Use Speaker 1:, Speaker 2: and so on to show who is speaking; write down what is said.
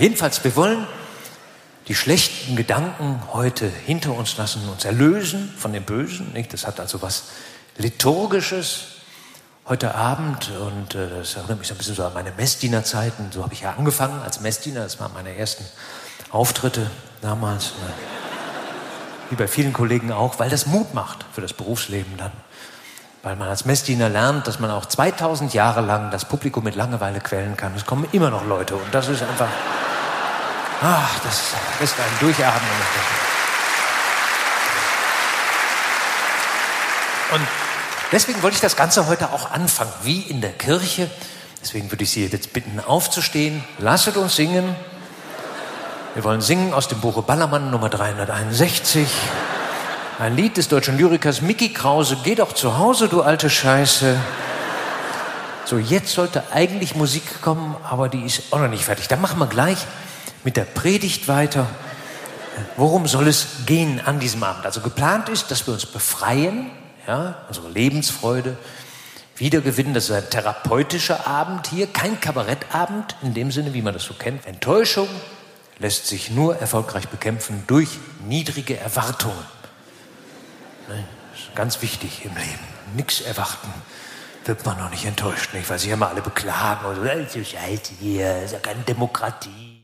Speaker 1: Jedenfalls, wir wollen die schlechten Gedanken heute hinter uns lassen, uns erlösen von dem Bösen. Nicht? Das hat also was Liturgisches heute Abend und das erinnert mich so ein bisschen so an meine Messdienerzeiten. So habe ich ja angefangen als Messdiener. Das waren meine ersten Auftritte damals. Wie bei vielen Kollegen auch, weil das Mut macht für das Berufsleben dann. Weil man als Messdiener lernt, dass man auch 2000 Jahre lang das Publikum mit Langeweile quälen kann. Es kommen immer noch Leute und das ist einfach... das ist ein Durchatmen. Und deswegen wollte ich das Ganze heute auch anfangen, wie in der Kirche. Deswegen würde ich Sie jetzt bitten, aufzustehen. Lasset uns singen. Wir wollen singen aus dem Buche Ballermann, Nummer 361. Ein Lied des deutschen Lyrikers Mickey Krause. Geh doch zu Hause, du alte Scheiße. So, jetzt sollte eigentlich Musik kommen, aber die ist auch noch nicht fertig. Dann machen wir gleich mit der Predigt weiter. Worum soll es gehen an diesem Abend? Also geplant ist, dass wir uns befreien, ja, unsere Lebensfreude wiedergewinnen. Das ist ein therapeutischer Abend hier, kein Kabarettabend in dem Sinne, wie man das so kennt. Enttäuschung lässt sich nur erfolgreich bekämpfen durch niedrige Erwartungen. Das ist ganz wichtig im Leben. Nichts erwarten, wird man noch nicht enttäuscht, nicht? Weil sich immer alle beklagen oder so scheiße hier, ist ja keine Demokratie.